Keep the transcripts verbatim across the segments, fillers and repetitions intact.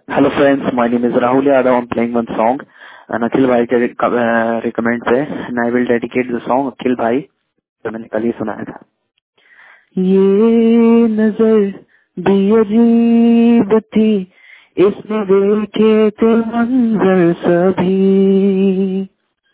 Hello friends, my name is Rahul Yadav. I'm playing one song and Akhil Bhai के recommend पे and I will dedicate the song अखिल भाई जो मैंने कल ही सुनाया था। ये नजर भी अजीब थी, इसमें देखे थे मंजर सभी,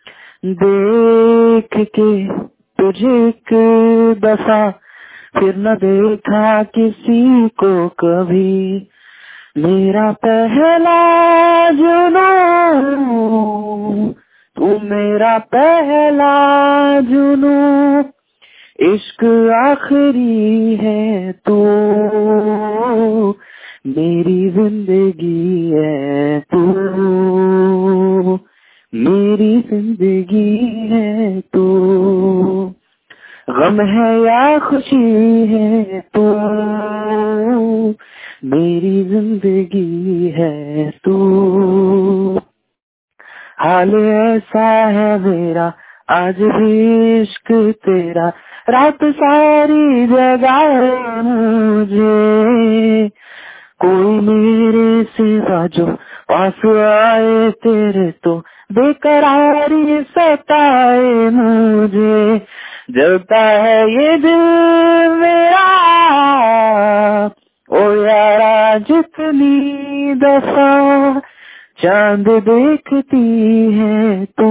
देख के तुझे एक दफा फिर न देखा किसी को कभी, मेरा पहला जुनून तू, मेरा पहला जुनून, इश्क आखिरी है तू, मेरी जिंदगी है तू, मेरी जिंदगी है तू, गम है या खुशी है तू, मेरी जिंदगी है तू, हाल ऐसा है मेरा आज भी इश्क तेरा, रात सारी जगाए मुझे, कोई मेरे सिवा जो पास आए तेरे तो बेकरारी सताए मुझे, जलता है ये दिल मेरा ओ यारा जितनी दफा चांद देखती है तू,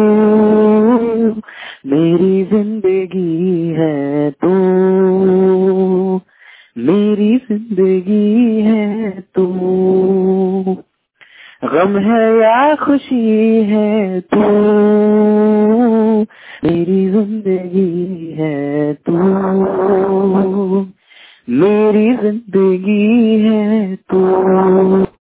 मेरी जिंदगी है तू, मेरी जिंदगी है तू, गम है या खुशी है तू, मेरी जिंदगी है तू, मेरी जिंदगी है तू।